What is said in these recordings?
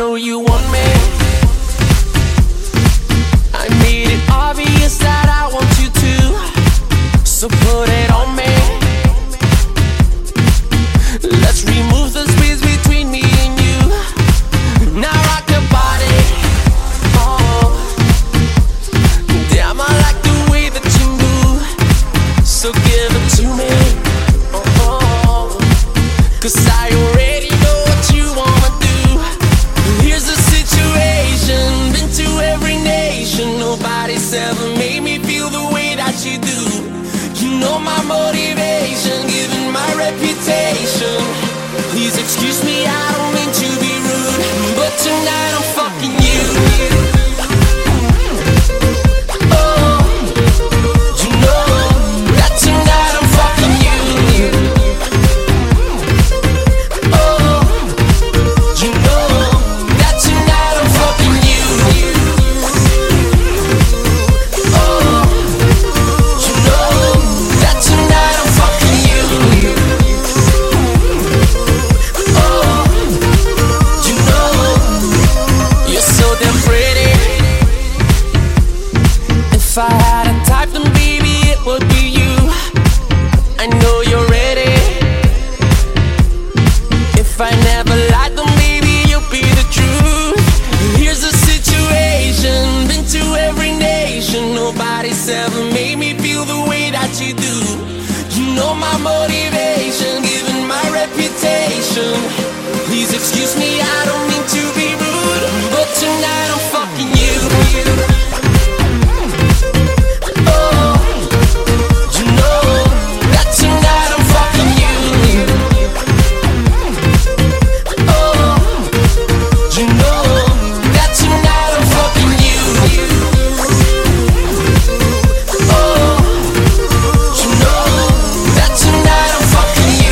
know you want me. I made it obvious that I want you to, so put it on me. Let's remove the space between me and you. Now rock your body. Oh, damn, I like the way that you move, so give it to me. Oh, 'cause I already know what you wanna do. Here's the situation, been to every nation. Nobody's ever made me feel the way that you do. You know my motivation, given my reputation. Please excuse me, I don't mean to be rude, but tonight I'm fucking you. Oh, you know that tonight I'm fucking you. Oh, you know that tonight I'm fucking you. Oh, you know that tonight I'm fucking you. Oh, you know you're so damn pretty. If I had a type, then baby it would be you. I know you're ready. If I never lied, then baby you'll be the truth. Here's the situation, been to every nation. Nobody's ever made me feel the way that you do. You know my motivation, given my reputation. Please excuse me, I don't mean to be rude, but tonight I'm fucking you. Oh, you know that tonight I'm fucking you. Oh, you know that tonight I'm fucking you. Oh, you know that tonight I'm fucking you.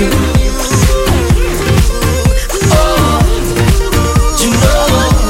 Oh, you know.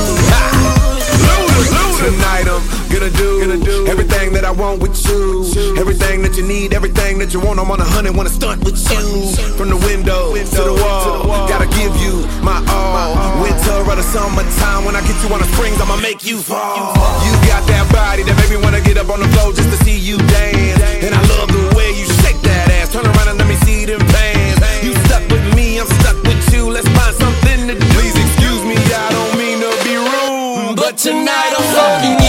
Tonight I'm gonna do everything that I want with you. Everything that you need, everything that you want. I'm on 100, wanna stunt with you. From the window to the wall, gotta give you my all. Winter or the summertime, when I get you on the springs, I'ma make you fall. You got that body that make me wanna get up on the floor just to see you dance. And I love the way you shake that ass. Turn around and let me see them pants. You stuck with me, I'm stuck with you. Let's find something to do. Please excuse me, I don't mean to be rude, But tonight I'm fucking